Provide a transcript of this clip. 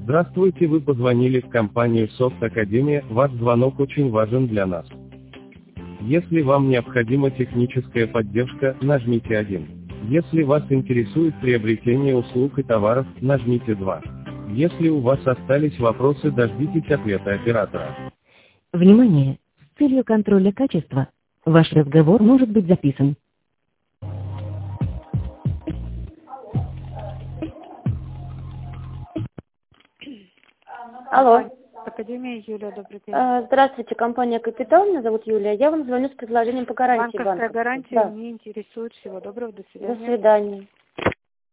Здравствуйте, вы позвонили в компанию Софт Академия, ваш звонок очень важен для нас. Если вам необходима техническая поддержка, нажмите 1. Если вас интересует приобретение услуг и товаров, нажмите 2. Если у вас остались вопросы, дождитесь ответа оператора. Внимание! С целью контроля качества ваш разговор может быть записан. Алло. Академия, Юлия, добрый день. Здравствуйте, компания «Капитал», меня зовут Юлия. Я вам звоню с предложением по гарантии Банковская банка. гарантия Да. не интересует. Всего доброго, до До свидания. свидания.